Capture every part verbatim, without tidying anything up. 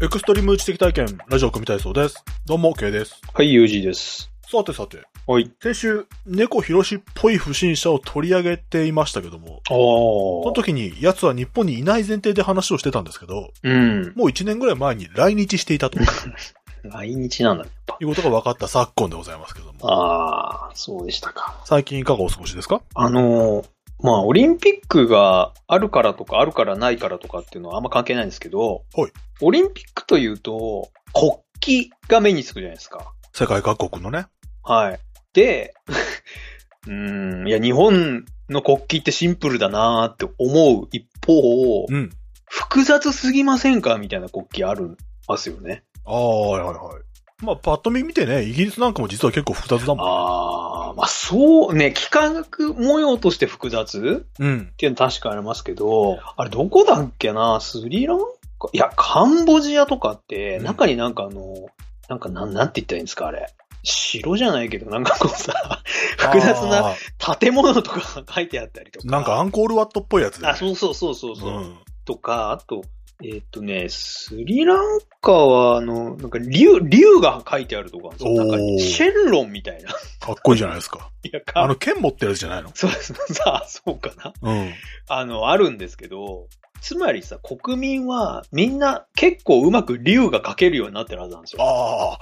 エクストリーム知的体験、ラジオ組体操です。どうも、K です。 はい、ユージーです。 さてさて。 はい。 先週、猫ひろしっぽい不審者を取り上げていましたけども。 ああ。その時に、奴は日本にいない前提で話をしてたんですけど。 うん。 もういちねんぐらい前に来日していたと。 来日なんだね。 いうことが分かった昨今でございますけども。 ああ、そうでしたか。 最近いかがお過ごしですか？ あのー、まあ、オリンピックがあるからとか、あるからないからとかっていうのはあんま関係ないんですけど、 はい。 オリンピックというと、国旗が目につくじゃないですか。 世界各国のね。 はい。で、うーん、いや、日本の国旗ってシンプルだなーって思う一方、 うん。 複雑すぎませんかみたいな国旗あるますよね。 ああ、はいはいはい。まあ、パッと見見てね、イギリスなんかも実は結構複雑だもんね。 ああ、まあそうね、幾何学模様として複雑うん。 っていうのは確かありますけど、あれどこだっけな、スリランカいや、カンボジアとかって、中になんかあの、なんかなん、なんて言ったらいいんですか、あれ。城じゃないけど、なんかこうさ、複雑な建物とか書いてあったりとか。 なんかアンコールワットっぽいやつで、ね。 あ、そうそうそうそうそう、 うん。 とか、あと、えーっとね、スリランカは、あの、なんか、竜、竜が書いてあるとこあるんですよ。なんか、シェンロンみたいな。 かっこいいじゃないですか。 いや、かあの、剣持ってるやつじゃないの？ そうそう、さあ、そうかな。 うん。 あの、あるんですけど、つまりさ、国民は、みんな結構うまく竜が書けるようになってるはずなんですよ。 ああ。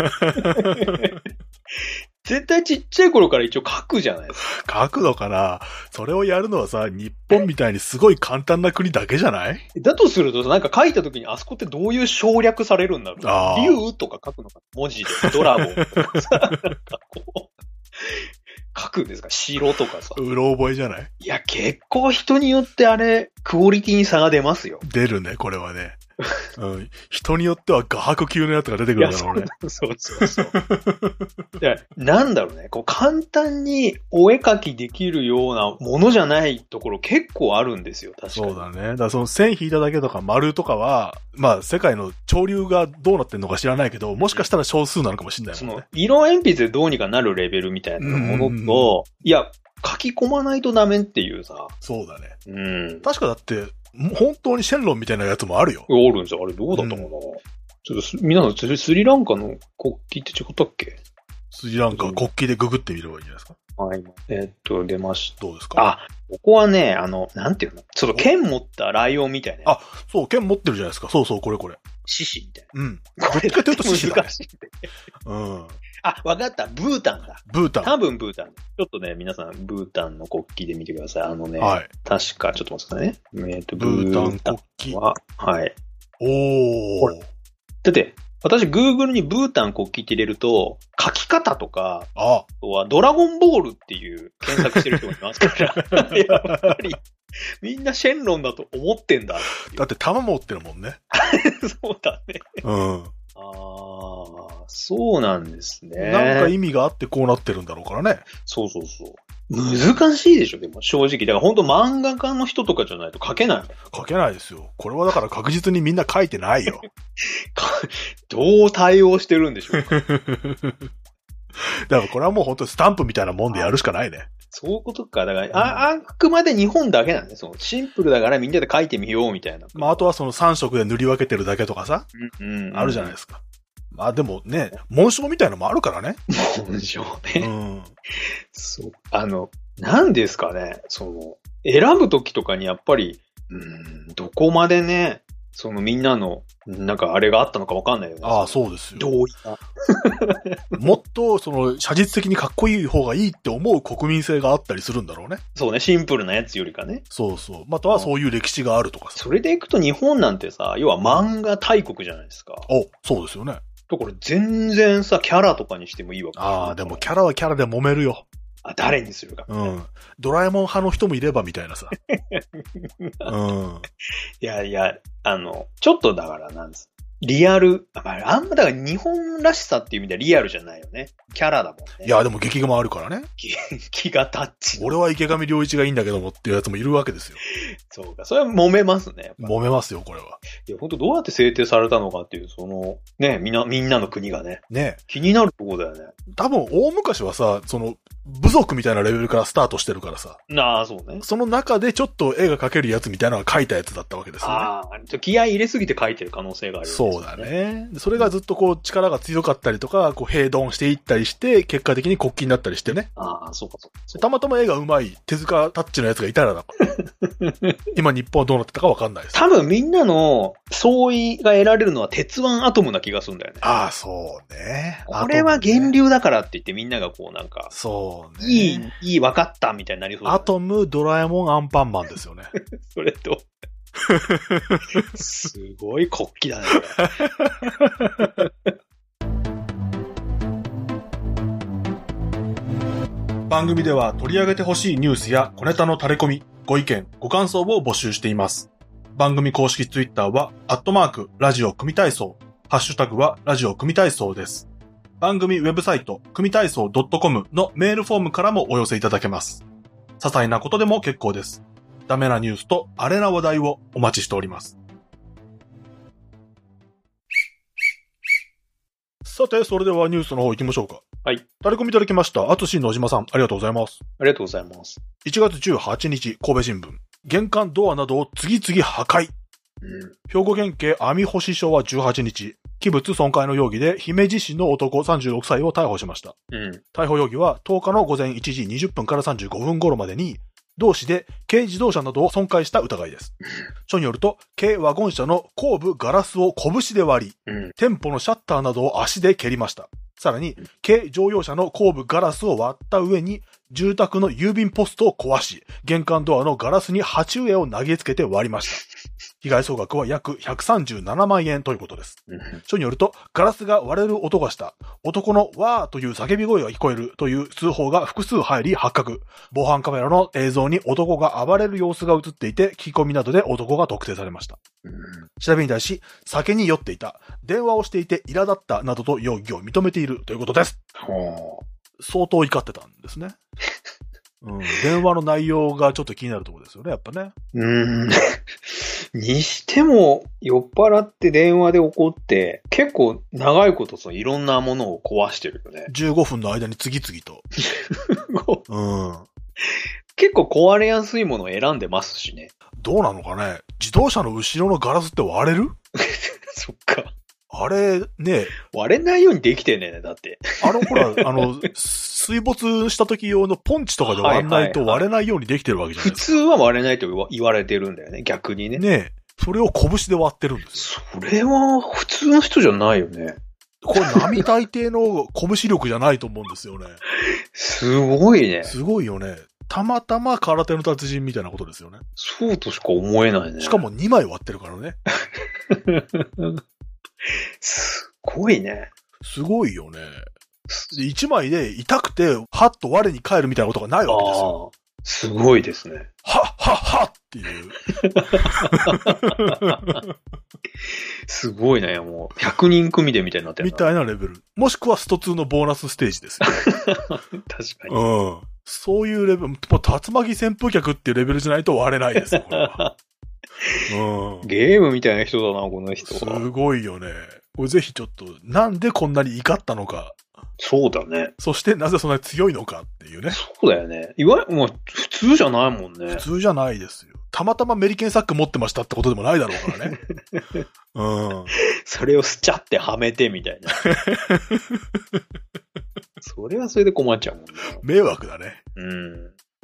絶対ちっちゃい頃から一応書くじゃないですか。書くのかな？それをやるのはさ、日本みたいにすごい簡単な国だけじゃない？ だとすると、なんか書いた時にあそこってどういう省略されるんだろう。竜とか書くのか文字で。ドラゴンとかさ、なんかこう、書くんですか？城とかさ。 うろ覚えじゃない？ いや、結構人によってあれ、クオリティに差が出ますよ。 出るね、これはね。うん、人によっては画伯級のやつが出てくるんだろうね。 そうそうそう。なんだろうね。こう簡単にお絵描きできるようなものじゃないところ結構あるんですよ、確かに。 そうだね。だからその線引いただけとか丸とかは、まあ世界の潮流がどうなってんのか知らないけど、もしかしたら少数なのかもしれないもんね。 その色鉛筆でどうにかなるレベルみたいなものと、いや、書き込まないとダメっていうさ。 そうだね。 うん。 確かだって、本当にシェンロンみたいなやつもあるよ。 あるんですよ。あれどうだったかな、うん、ちょっと、皆さんスリランカの国旗って違ったっけ？ スリランカ国旗でググってみればいいんじゃないですか。 はい。えー、っと、出ました。 どうですか？ あ、ここはね、あの、なんていうの？ちょっと剣持ったライオンみたいな。 あ、そう、剣持ってるじゃないですか。そうそう、これこれ。 獅子みたいな。うん。 これかというと獅子だ、ね。 難しい、ね。 うん。 あ、わかった。ブータンだ。 ブータン。 多分ブータン。ちょっとね、皆さん、ブータンの国旗で見てください。あのね、 はい、 確か、ちょっと待ってくださいね。えっ、ー、と、 ブータン国旗は、はい。 おー。 だって、私、Google にブータン国旗って入れると、書き方とか、 あとはドラゴンボールっていう検索してる人がいますから、やっぱり、みんなシェンロンだと思ってんだ。 だって弾持ってるもんね。 そうだね。 うん。 ああ、そうなんですね。 なんか意味があってこうなってるんだろうからね。 そうそうそう。難しいでしょ、でも正直。だから本当漫画家の人とかじゃないと書けない。 書けないですよ。これはだから確実にみんな書いてないよ。 どう対応してるんでしょうか。 だからこれはもう本当にスタンプみたいなもんでやるしかないね。 そういうことか。だから、うん、あ、あくまで日本だけなんですよ。シンプルだからみんなで書いてみようみたいな。 まああとはそのさん色で塗り分けてるだけとかさ。 うんうんうん、 あるじゃないですか。まあでもね、紋章みたいなのもあるからね。 紋章ね。 うん。 そう。あの、なんですかね。その、選ぶときとかにやっぱり、うん、どこまでね、そのみんなの、なんかあれがあったのかわかんないよね。 ああ、そうですよ。 同意が。 もっと、その、写実的にかっこいい方がいいって思う国民性があったりするんだろうね。 そうね、シンプルなやつよりかね。 そうそう。またはそういう歴史があるとかさ。 それでいくと日本なんてさ、要は漫画大国じゃないですか。 お、そうですよね。 とこれ全然さ、キャラとかにしてもいいわけ。 ああ、でもキャラはキャラで揉めるよ。 あ、誰にするか。 うん。ドラえもん派の人もいればみたいなさ。うん。 いやいや、あの、ちょっとだからなんです。リアル、あ、あんまだから日本らしさっていう意味ではリアルじゃないよね。キャラだもんね。 いや、でも劇画もあるからね。 気がタッチ。 俺は池上良一がいいんだけどもっていうやつもいるわけですよ。 そうか。それは揉めますね。 揉めますよ、これは。 いや、本当どうやって制定されたのかっていう、その、ね、みんな、みんなの国がね。 ね。 気になるところだよね。 多分大昔はさ、その、部族みたいなレベルからスタートしてるからさ。 ああ、そうね。 その中でちょっと絵が描けるやつみたいなのが描いたやつだったわけですよね。 ああ、ちょ気合い入れすぎて描いてる可能性がある、ね。 そうだね。それがずっとこう力が強かったりとか、こう並動していったりして、結果的に国旗になったりしてね。 ああ、そうかそうか。 たまたま絵が上手い手塚タッチのやつがいたらだ今日本はどうなってたかわかんないです。 多分みんなの相違が得られるのは鉄腕アトムな気がするんだよね。 ああ、そうね。 これは源流だからって言ってみんながこうなんか。 そうね。 いい、いい、分かったみたいになりそう、ね。 アトム、ドラえもん、アンパンマンですよね。 それと。すごい国旗だね。 番組では取り上げてほしいニュースや小ネタのタレコミ、ご意見、ご感想を募集しています。番組公式ツイッターは、アットマーク、ラジオ組体操。ハッシュタグは、ラジオ組体操です。番組ウェブサイト、組体操 .com のメールフォームからもお寄せいただけます。些細なことでも結構です。ダメなニュースとアレな話題をお待ちしております。さて、それではニュースの方行きましょうか。 はい。 タレコミいただきました。あつし野島さん、ありがとうございます。 ありがとうございます。 いちがつじゅうはちにち、神戸新聞。玄関ドアなどを次々破壊。うん、兵庫県警網干署はじゅうはちにち、器物損壊の容疑で姫路市の男さんじゅうろくさいを逮捕しました。うん、逮捕容疑はとおかのごぜんいちじにじゅっぷんからさんじゅうごふん頃までに、同市で軽自動車などを損壊した疑いです。署によると、軽ワゴン車の後部ガラスを拳で割り、うん、店舗のシャッターなどを足で蹴りました。さらに、軽乗用車の後部ガラスを割った上に、住宅の郵便ポストを壊し、玄関ドアのガラスに鉢植えを投げつけて割りました。被害総額は約ひゃくさんじゅうななまんえんということです。署によると、ガラスが割れる音がした。男のわーという叫び声が聞こえるという通報が複数入り発覚。防犯カメラの映像に男が暴れる様子が映っていて、聞き込みなどで男が特定されました。調べに対し、酒に酔っていた。電話をしていて苛立ったなどと容疑を認めているということです。相当怒ってたんですね。うん、電話の内容がちょっと気になるところですよね、やっぱね。 うーん。にしても、酔っ払って電話で怒って、結構長いことそのいろんなものを壊してるよね。 じゅうごふんの間に次々と。うん、 結構壊れやすいものを選んでますしね。 どうなのかね。自動車の後ろのガラスって割れる？ そっか。 あれ、ね。 割れないようにできてんねんね、だって。 あの、ほら、あの、水没した時用のポンチとかで割らないと割れないようにできてるわけじゃないですか。 普通は割れないと言われてるんだよね、逆にね。 ねえ。それを拳で割ってるんですよ。それは普通の人じゃないよね。 これ並大抵の拳力じゃないと思うんですよね。 すごいね。 すごいよね。たまたま空手の達人みたいなことですよね。 そうとしか思えないね。 しかもにまい割ってるからね。 すごいね。 すごいよね。いちまいで痛くて、はっと我に返るみたいなことがないわけですよ。 すごいですね。 はっはっはっていう。 すごいね。もう、ひゃくにん組でみたいになってる。 みたいなレベル。もしくはストツーのボーナスステージですよ。 確かに。 うん。そういうレベル、もう竜巻旋風脚っていうレベルじゃないと割れないですよ、これは。 うん、ゲームみたいな人だな、この人は。 すごいよね。これぜひちょっと、なんでこんなに怒ったのか。 そうだね。 そしてなぜそんなに強いのかっていうね。 そうだよね。いわゆる、もう普通じゃないもんね。 普通じゃないですよ。たまたまメリケンサック持ってましたってことでもないだろうからね。うん。 それをスチャってはめてみたいな。それはそれで困っちゃうもんね。 迷惑だね。 うん。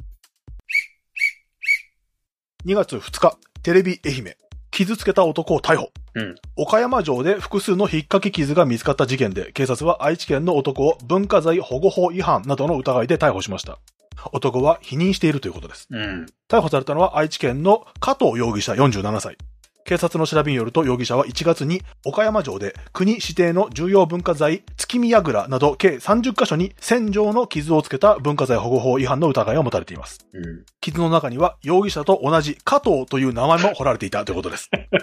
にがつふつか、テレビ愛媛。傷つけた男を逮捕。うん、岡山城で複数の引っかき傷が見つかった事件で、警察は愛知県の男を文化財保護法違反などの疑いで逮捕しました。男は否認しているということです。うん、逮捕されたのは愛知県の加藤容疑者よんじゅうななさい。警察の調べによると容疑者はいちがつに岡山城で国指定の重要文化財月見櫓など計さんじゅっかしょに線状の傷をつけた文化財保護法違反の疑いが持たれています。うん、傷の中には容疑者と同じ加藤という名前も彫られていたということです。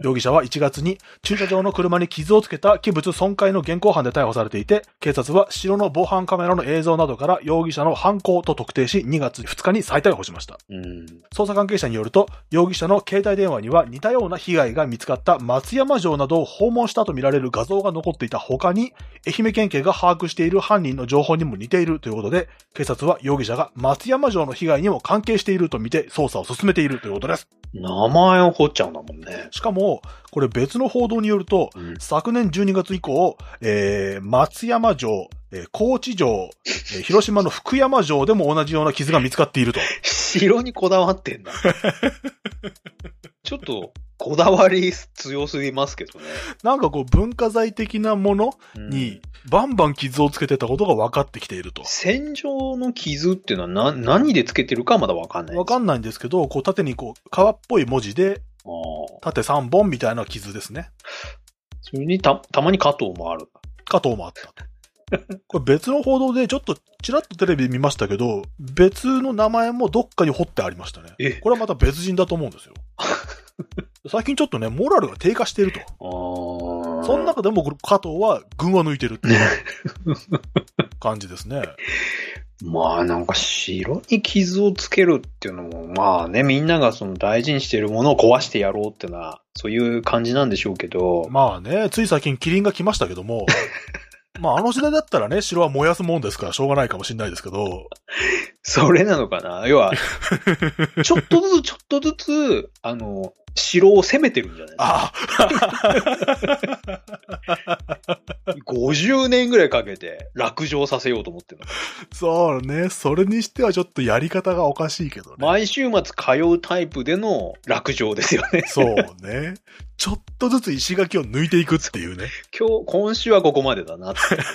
容疑者はいちがつに駐車場の車に傷をつけた器物損壊の現行犯で逮捕されていて、警察は城の防犯カメラの映像などから容疑者の犯行と特定し、にがつふつかに再逮捕しました。 うん、 捜査関係者によると、容疑者の携帯電話には似たような被害が見つかった松山城などを訪問したとみられる画像が残っていた他に、愛媛県警が把握している犯人の情報にも似ているということで、警察は容疑者が松山城の被害にも関係しているとみて捜査を進めているということです。 名前を掘っちゃうんだもんね。 しかも、これ別の報道によると、うん、昨年じゅうにがつ以降、えー、松山城、えー、高知城、えー、広島の福山城でも同じような傷が見つかっていると。 城にこだわってんだ。ちょっと、こだわり強すぎますけどね。 なんかこう文化財的なものにバンバン傷をつけてたことが分かってきていると。 戦場の傷っていうのはな何でつけてるかまだ分かんない。 分かんないんですけど、こう縦にこう革っぽい文字で、縦さんぼんみたいな傷ですね。 それにた、たまに加藤もある。 加藤もあったと。これ別の報道でちょっとちらっとテレビ見ましたけど、別の名前もどっかに彫ってありましたね。えこれはまた別人だと思うんですよ。最近ちょっとね、モラルが低下していると。あその中でも加藤は群は抜いてるっていう感じですね。 まあなんか城に傷をつけるっていうのも、まあね、みんながその大事にしているものを壊してやろうっていうのは、そういう感じなんでしょうけど。 まあね、つい最近キリンが来ましたけども、まああの時代だったらね、城は燃やすもんですからしょうがないかもしれないですけど。 それなのかな要は、ちょっとずつちょっとずつ、あの、城を攻めてるんじゃないああごじゅうねんぐらいかけて落城させようと思ってるの。 そうね。それにしてはちょっとやり方がおかしいけどね。 毎週末通うタイプでの落城ですよね。 そうね。ちょっとずつ石垣を抜いていくっていうね。 今日、今週はここまでだなって。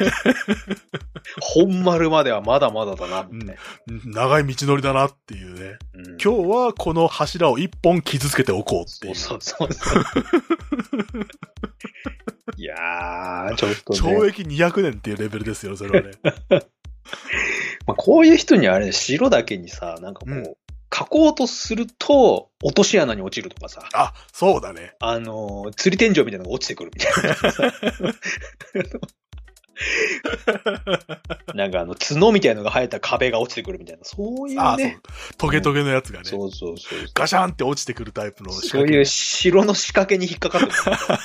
本丸まではまだまだだなって、ねうん。長い道のりだなっていうね。うん、今日はこの柱を一本傷つけておこうっていう。 そうそうそう。いやー、ちょっとね。 懲役にひゃくねんっていうレベルですよ、それはね。 まあこういう人にはあれ、城だけにさ、なんかもう、うん書こうとすると、落とし穴に落ちるとかさ。 あ、そうだね。 あの、釣り天井みたいなのが落ちてくるみたいな。なんかあの、角みたいなのが生えた壁が落ちてくるみたいな。そういうね。あ、そう。 トゲトゲのやつがね。 そうそうそう。 ガシャンって落ちてくるタイプの仕掛け。そういう城の仕掛けに引っかかってる。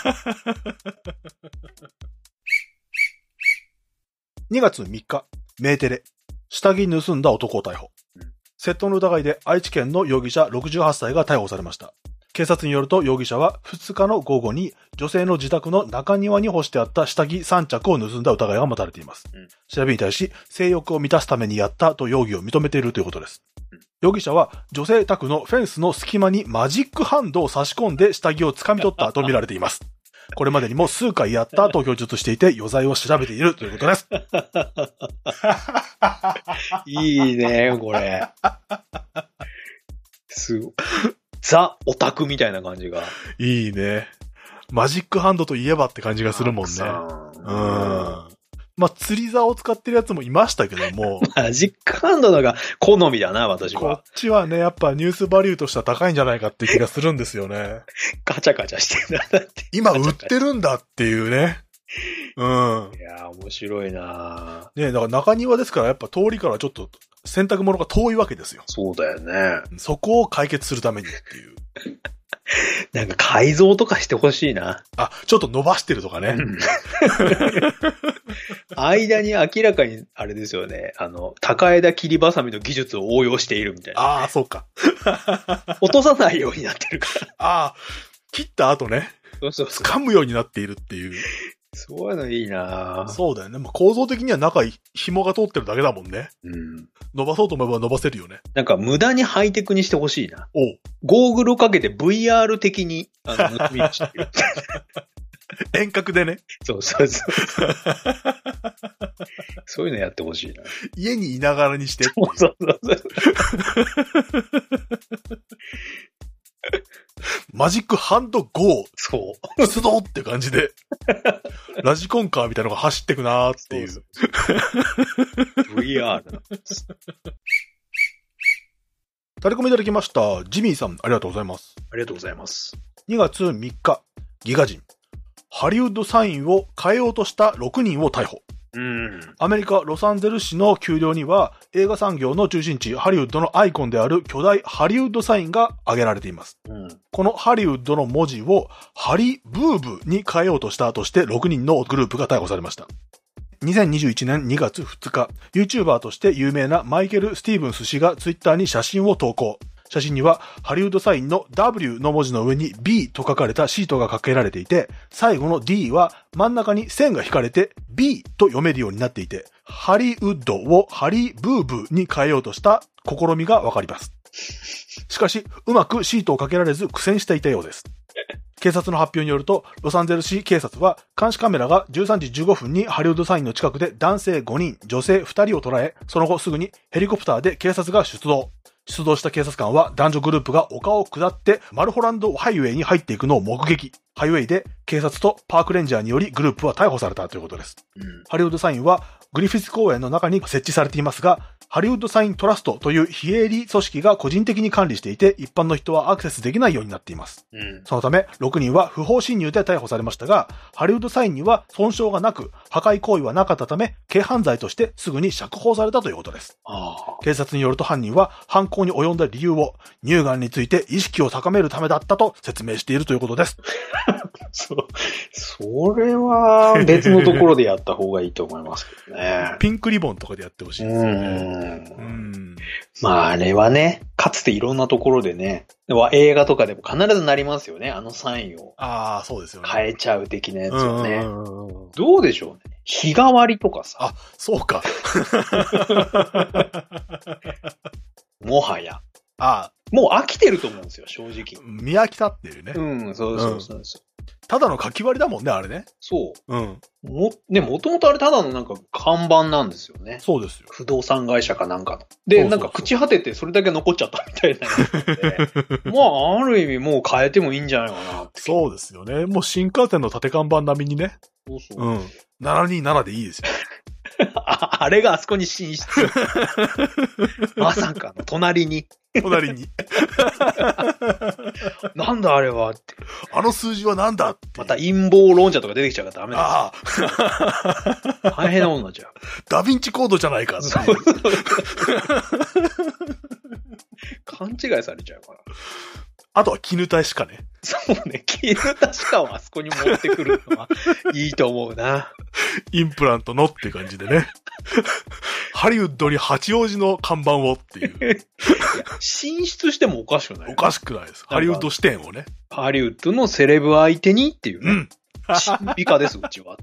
にがつみっか、メーテレ。下着盗んだ男を逮捕。窃盗の疑いで愛知県の容疑者ろくじゅうはっさいが逮捕されました。警察によると容疑者はふつかの午後に女性の自宅の中庭に干してあった下着さんちゃくを盗んだ疑いが持たれています。うん、調べに対し性欲を満たすためにやったと容疑を認めているということです。うん、容疑者は女性宅のフェンスの隙間にマジックハンドを差し込んで下着を掴み取ったと見られています。これまでにも数回やったと供述していて余罪を調べているということです。 いいね、これ。すごい。ザ・オタクみたいな感じが。 いいね。マジックハンドといえばって感じがするもんね。うん。まあ、釣り竿を使ってるやつもいましたけども。 マジックハンドのが好みだな、私は。 こっちはね、やっぱニュースバリューとしては高いんじゃないかって気がするんですよね。 ガチャガチャしてんだって。 今売ってるんだっていうね。うん。 いやー、面白いなー。ね、だから中庭ですからやっぱ通りからちょっと洗濯物が遠いわけですよ。 そうだよね。 そこを解決するためにっていう。 なんか改造とかしてほしいな。 あ、ちょっと伸ばしてるとかね。うん、 間に明らかに、あれですよね。あの、高枝切りバサミの技術を応用しているみたいな。 ああ、そうか。 落とさないようになってるから。 ああ、切った後ね。 そうそうそう。 掴むようになっているっていう。 そういうのいいなそうだよね。まあ、構造的には中紐が通ってるだけだもんね。うん。伸ばそうと思えば伸ばせるよね。 なんか無駄にハイテクにしてほしいな。 おう。 ゴーグルをかけて ブイアール 的に、あの、盗みしてる。 遠隔でね。 そうそうそう。そういうのやってほしいな。 家にいながらにしてっていう。 そうそうそう。 マジックハンドゴー。 そう。 出動って感じで。ラジコンカーみたいなのが走ってくなーっていう。そうそうそう ブイアール なんです。 タレコミいただきました。ジミーさん、ありがとうございます。 ありがとうございます。 にがつみっか、ギガ人。ハリウッドサインを変えようとしたろくにんを逮捕。 うん。 アメリカ・ロサンゼルス市の丘陵には映画産業の中心地ハリウッドのアイコンである巨大ハリウッドサインが挙げられています。 うん、 このハリウッドの文字をハリブーブに変えようとしたとしてろくにんのグループが逮捕されました。にせんにじゅういちねんにがつふつか、YouTuber として有名なマイケル・スティーブンス氏がツイッターに写真を投稿。写真にはハリウッドサインの ダブリュー の文字の上に ビー と書かれたシートがかけられていて、最後の ディー は真ん中に線が引かれて ビー と読めるようになっていて、ハリウッドをハリブーブに変えようとした試みがわかります。しかし、うまくシートをかけられず苦戦していたようです。警察の発表によると、ロサンゼルス市警察は監視カメラがじゅうさんじじゅうごふんにハリウッドサインの近くで男性ごにん、女性ふたりを捉え、その後すぐにヘリコプターで警察が出動。出動した警察官は男女グループが丘を下ってマルホランドハイウェイに入っていくのを目撃。ハイウェイで警察とパークレンジャーによりグループは逮捕されたということです。 うん、 ハリウッドサインはグリフィス公園の中に設置されていますが、ハリウッドサイントラストという非営利組織が個人的に管理していて、一般の人はアクセスできないようになっています。 うん、 そのため、ろくにんは不法侵入で逮捕されましたが、ハリウッドサインには損傷がなく、破壊行為はなかったため、軽犯罪としてすぐに釈放されたということです。警察によると犯人は犯行に及んだ理由を、乳がんについて意識を高めるためだったと説明しているということです。 そ, それは別のところでやった方がいいと思いますけどね。 ピンクリボンとかでやってほしいですよね。 うんうんまああれはね、かつていろんなところでね、映画とかでも必ずなりますよね、あのサインを。 ああ、そうですよね。 変えちゃう的なやつよね。 うんうんうん、 どうでしょうね。日替わりとかさ。 あ、そうか。 もはや。 ああ。 もう飽きてると思うんですよ、正直。 見飽きたっていうね。 うん、そうそうそうそう、 うん。ただの書き割りだもんね、あれね。 そう。 うん。 も、ね、もともとあれただのなんか看板なんですよね。 そうですよ。 不動産会社かなんかの。で、そうそうそうなんか朽ち果ててそれだけ残っちゃったみたいなやつで。まあ、ある意味もう変えてもいいんじゃないかなって。 そうですよね。もう新幹線の縦看板並みにね。 そうそう。 うん。ななにーななでいいですよ。 あ, あれがあそこに進出。まさかの隣に。 隣に。 なんだあれはって。 あの数字はなんだって。 また陰謀論者とか出てきちゃうからダメです。 ああ。大変なもんになっちゃう。 ダヴィンチコードじゃないかって。 そう勘違いされちゃうから。 あとは絹確かね。 そうね。絹確かをあそこに持ってくるのはいいと思うな。 インプラントのって感じでね。ハリウッドに八王子の看板をっていう。 進出してもおかしくない、ね、 おかしくないです。ハリウッド視点をね。 ハリウッドのセレブ相手にっていう、ね。うん。神秘家です、うちはって。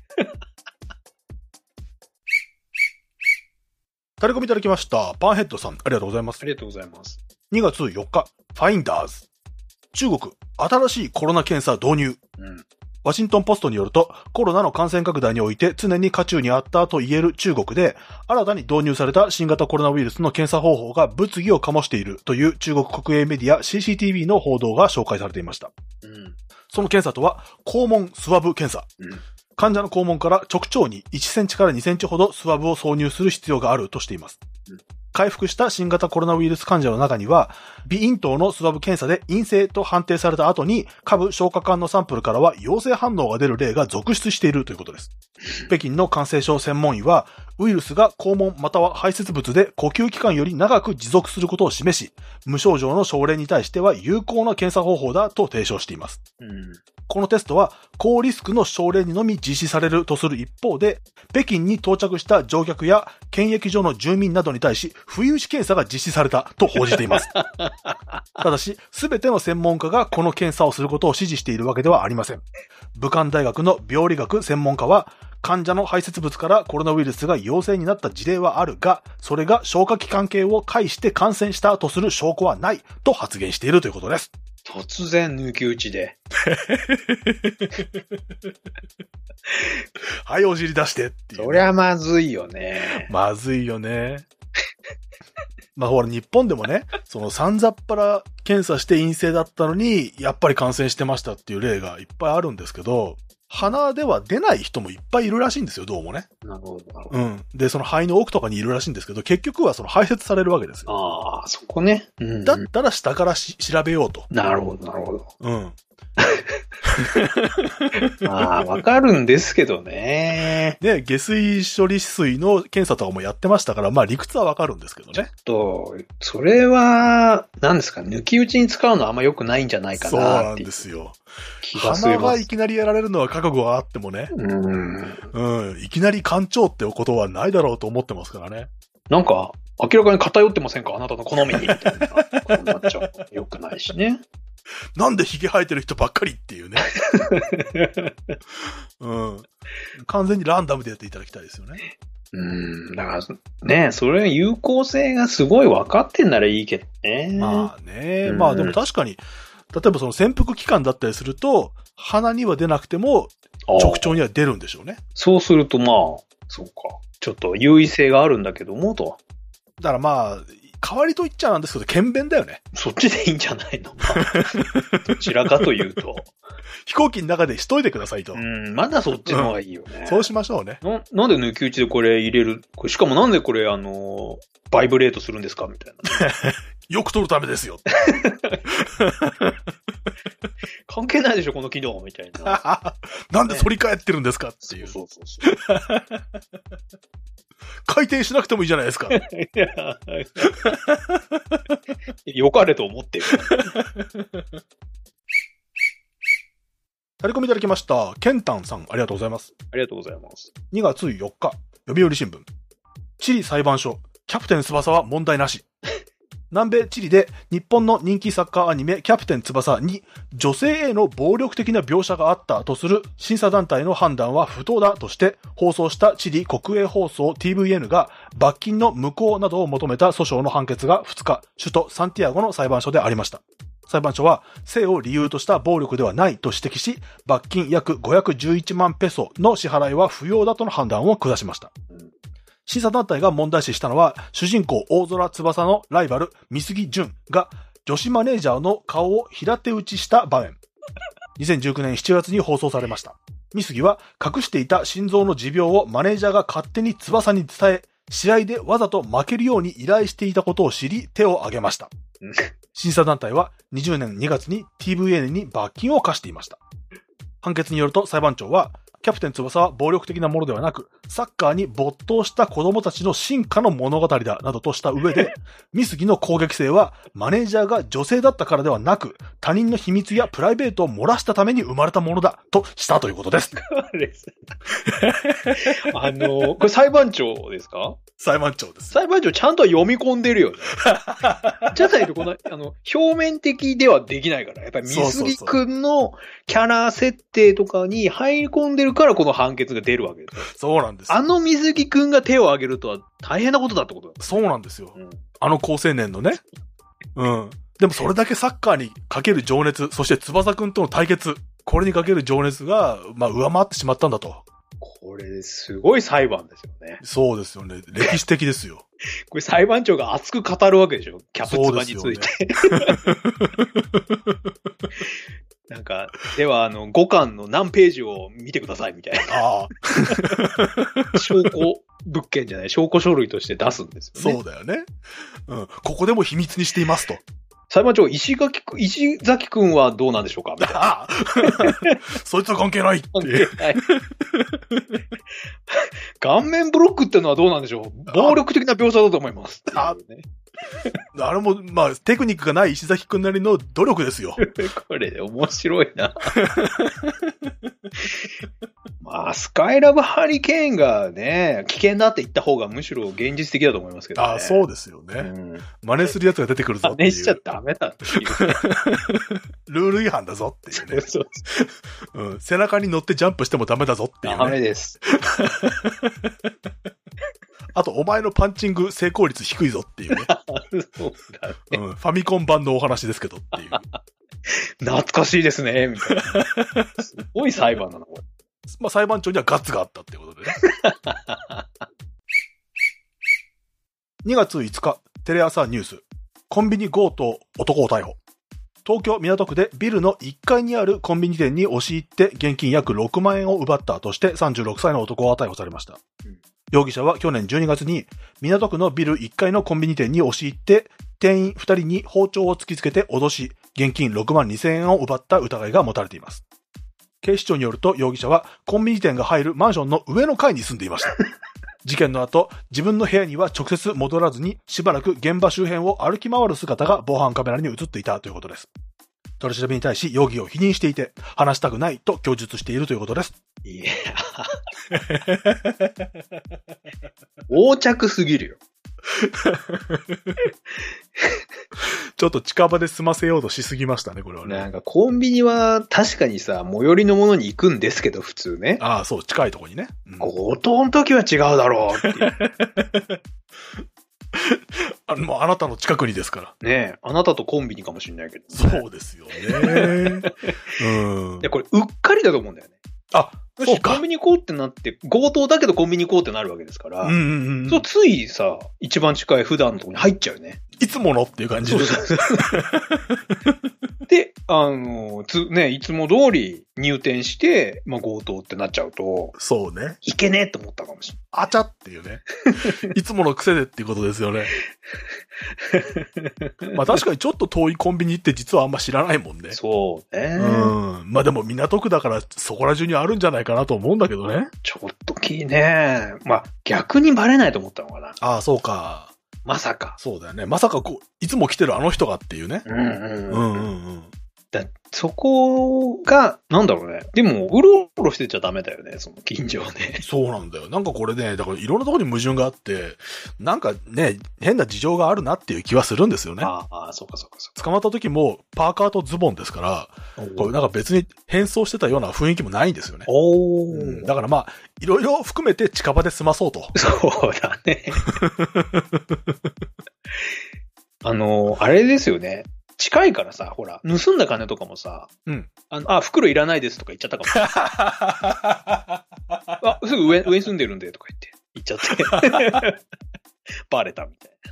タレコミいただきました。パンヘッドさん、ありがとうございます。 ありがとうございます。 にがつよっか、ファインダーズ。中国、新しいコロナ検査導入。うん、ワシントンポストによると、コロナの感染拡大において常に渦中にあったと言える中国で、新たに導入された新型コロナウイルスの検査方法が物議を醸しているという中国国営メディア シーシーティービー の報道が紹介されていました。うん、その検査とは、肛門スワブ検査。うん、患者の肛門から直腸にいちセンチからにセンチほどスワブを挿入する必要があるとしています。うん、回復した新型コロナウイルス患者の中には、鼻咽頭のスワブ検査で陰性と判定された後に、下部消化管のサンプルからは陽性反応が出る例が続出しているということです。北京の感染症専門医は、ウイルスが肛門または排泄物で呼吸器官より長く持続することを示し、無症状の症例に対しては有効な検査方法だと提唱しています。うん、このテストは高リスクの症例にのみ実施されるとする一方で、北京に到着した乗客や検疫所の住民などに対し、不意打ち検査が実施されたと報じています。ただし、すべての専門家がこの検査をすることを指示しているわけではありません。武漢大学の病理学専門家は、患者の排泄物からコロナウイルスが陽性になった事例はあるが、それが消化器官系を介して感染したとする証拠はないと発言しているということです。 突然抜き打ちで。 はい、お尻出してっていう、ね。 そりゃまずいよね。 まずいよね。まあほら、日本でもね、そのさんざっぱら検査して陰性だったのに、やっぱり感染してましたっていう例がいっぱいあるんですけど、 鼻では出ない人もいっぱいいるらしいんですよ、どうもね。 なるほど、なるほうど。 ん。で、その肺の奥とかにいるらしいんですけど、結局はその排泄されるわけですよ。 ああ、そこね。うん、 だったら下からし調べようと。 なるほど、なるほど。 うん。 まあ、わかるんですけどね。 で、下水処理水の検査とかもやってましたから、まあ理屈はわかるんですけどね。 と、それは、何ですか、抜き打ちに使うのはあんま良くないんじゃないかなっていう。 そうなんですよ。鼻がいきなりやられるのは覚悟があってもね。うん。うん。いきなり艦長ってことはないだろうと思ってますからね。 なんか、明らかに偏ってませんかあなたの好みに。みたいなことになっちゃう。良くないしね。 なんで髭生えてる人ばっかりっていうね。うん。完全にランダムでやっていただきたいですよね。 うん。だから、ね、それ有効性がすごい分かってんならいいけどね。 まあね。うん、まあでも確かに、例えばその潜伏期間だったりすると、鼻には出なくても、直腸には出るんでしょうね。 そうするとまあ、そうか。ちょっと優位性があるんだけども、と。 だからまあ、代わりと言っちゃなんですけど、検便だよね。 そっちでいいんじゃないのどちらかというと。 飛行機の中でしといてくださいと。 うん、まだそっちの方がいいよね。 うん、そうしましょうね。 な、なんで抜き打ちでこれ入れるこれしかもなんでこれあの、バイブレートするんですかみたいな、ね。 よく取るためですよ。 関係ないでしょ、この機能みたいな。 なんで反り返ってるんですかっていう。そうそうそうそう回転しなくてもいいじゃないですか。 よかれと思ってる。 タレコミいただきました。ケンタンさん、ありがとうございます。 ありがとうございます。 にがつよっか、読売新聞。チリ裁判所、キャプテン翼は問題なし。南米チリで日本の人気サッカーアニメキャプテン翼に女性への暴力的な描写があったとする審査団体の判断は不当だとして放送したチリ国営放送 ティーブイエヌ が罰金の無効などを求めた訴訟の判決がふつか首都サンティアゴの裁判所でありました。裁判所は性を理由とした暴力ではないと指摘し罰金約ごひゃくじゅういちまんペソの支払いは不要だとの判断を下しました。審査団体が問題視したのは、主人公大空翼のライバル、美杉淳が女子マネージャーの顔を平手打ちした場面。にせんじゅうきゅうねんしちがつに放送されました。美杉は隠していた心臓の持病をマネージャーが勝手に翼に伝え、試合でわざと負けるように依頼していたことを知り、手を挙げました。審査団体はにじゅうねんにがつに ティーブイエヌ に罰金を課していました。判決によると裁判長は、キャプテン翼は暴力的なものではなく、サッカーに没頭した子供たちの進化の物語だ、などとした上で、美杉の攻撃性は、マネージャーが女性だったからではなく、他人の秘密やプライベートを漏らしたために生まれたものだ、としたということです。 あの、これ裁判長ですか？ 裁判長です。 裁判長ちゃんと読み込んでるよね。じゃないとこの、あの、表面的ではできないから。やっぱり美杉くんのキャラ設定とかに入り込んでるからこの判決が出るわけですよ。 そうなんです。 あの水木くんが手を挙げるとは大変なことだってことだ。 そうなんですよ。うん、あの高青年のね。うん。でもそれだけサッカーにかける情熱、そして翼くんとの対決、これにかける情熱が、まあ、上回ってしまったんだと。 これ、すごい裁判ですよね。 そうですよね。歴史的ですよ。 これ裁判長が熱く語るわけでしょ？キャプツバについて。なんか、では、あの、ごかんの何ページを見てください、みたいな。ああ。証拠物件じゃない、証拠書類として出すんですよね。 そうだよね。うん。ここでも秘密にしていますと。 裁判長、石垣くん、石崎くんはどうなんでしょうかみたいな。 そいつは関係ないって。関係ない。 顔面ブロックってのはどうなんでしょう？暴力的な描写だと思います。あ, ね、 あれも、まあ、テクニックがない石崎くんなりの努力ですよ。 これで面白いな。まあ、スカイラブハリケーンがね、危険だって言った方がむしろ現実的だと思いますけどね。 ああ、そうですよね。うん、真似するやつが出てくるぞっていう。 真似しちゃダメだっていう、ね。 ルール違反だぞっていうね。そうそう、うん。背中に乗ってジャンプしてもダメだぞっていう、ね。 ダメです。 あと、お前のパンチング成功率低いぞっていうね。 そうだね、 うん。ファミコン版のお話ですけどっていう。 懐かしいですね、みたいな。すごい裁判なの、これ。 まあ、裁判長にはガッツがあったっていうことでね。にがついつか、テレ朝ニュース。コンビニ強盗、男を逮捕。 東京港区でビルのいっかいにあるコンビニ店に押し入って現金約ろくまんえんを奪ったとしてさんじゅうろくさいの男が逮捕されました。うん、容疑者は去年じゅうにがつに港区のビルいっかいのコンビニ店に押し入って店員ふたりに包丁を突きつけて脅し、現金ろくまんにせんえんを奪った疑いが持たれています。警視庁によると容疑者はコンビニ店が入るマンションの上の階に住んでいました。事件の後、自分の部屋には直接戻らずにしばらく現場周辺を歩き回る姿が防犯カメラに映っていたということです。取り調べに対し容疑を否認していて、話したくないと供述しているということです。 いや横着すぎるよ。 ちょっと近場で済ませようとしすぎましたね、これはね。 なんかコンビニは確かにさ、最寄りのものに行くんですけど、普通ね。 ああ、そう、近いところにね。 うん、強盗の時は違うだろうっていう。 あの、もうあなたの近くにですから。 ねえ、あなたとコンビニかもしれないけど、 ね。そうですよね。うん。 いや、これ、うっかりだと思うんだよね。 あ、そうか。 コンビニ行こうってなって、強盗だけどコンビニ行こうってなるわけですから、 うんうんうん、 そう、ついさ、一番近い普段のところに入っちゃうね。 いつものっていう感じで。 そうそうで、あの、つ、ね、いつも通り入店して、まあ、強盗ってなっちゃうと、 そうね。 いけねえと思ったかもしれない。 あちゃっていうね。いつもの癖でっていうことですよね。まあ確かにちょっと遠いコンビニって実はあんま知らないもんね。 そうね。 うん。まあでも港区だからそこら中にあるんじゃないかなと思うんだけどね。 ちょっときね。まあ逆にバレないと思ったのかな。 ああ、そうか。 まさか。 そうだよね。まさかこう、いつも来てるあの人がっていうね。 うんうんうん。 うんうんうん。 だそこが、なんだろうね。でも、うろうろしてちゃダメだよね、その近所はね。 そうなんだよ。なんかこれね、だからいろんなところに矛盾があって、なんかね、変な事情があるなっていう気はするんですよね。 ああ、そうかそうかそうか。 捕まった時も、パーカーとズボンですから、これなんか別に変装してたような雰囲気もないんですよね。 おー。 うん、だからまあ、いろいろ含めて近場で済まそうと。 そうだね。あの、あれですよね。近いからさ、ほら、盗んだ金とかもさ、 うん。 あの、あ、袋いらないですとか言っちゃったかも。あ、すぐ上、上に住んでるんでとか言って、言っちゃって。バレたみたいな。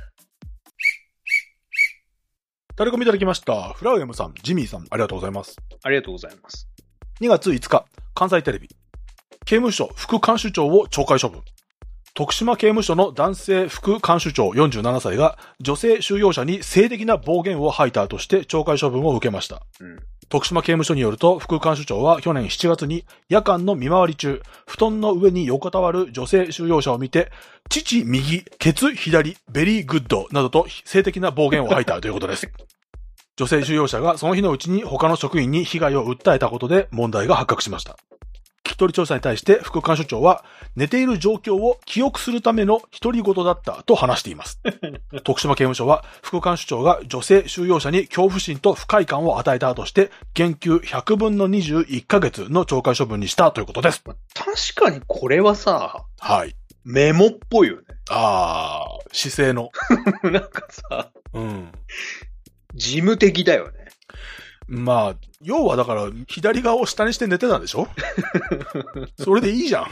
タレコミいただきました。フラウエムさん、ジミーさん、ありがとうございます。 ありがとうございます。 にがついつか、関西テレビ。刑務所副看守長を懲戒処分。徳島刑務所の男性副看守長よんじゅうななさいが女性収容者に性的な暴言を吐いたとして懲戒処分を受けました。うん、徳島刑務所によると副看守長は去年しちがつに夜間の見回り中、布団の上に横たわる女性収容者を見て、乳右、ケツ左、ベリーグッドなどと性的な暴言を吐いたということです。女性収容者がその日のうちに他の職員に被害を訴えたことで問題が発覚しました。聞き取り調査に対して副看守長は寝ている状況を記憶するための独り言だったと話しています。徳島刑務所は副看守長が女性収容者に恐怖心と不快感を与えたとして減給ひゃくぶんのにじゅういっかげつの懲戒処分にしたということです。 確かにこれはさ、 はい。 メモっぽいよね。 ああ、姿勢の。 なんかさ、 うん。 事務的だよね。 まあ、要はだから、左側を下にして寝てたんでしょそれでいいじゃん。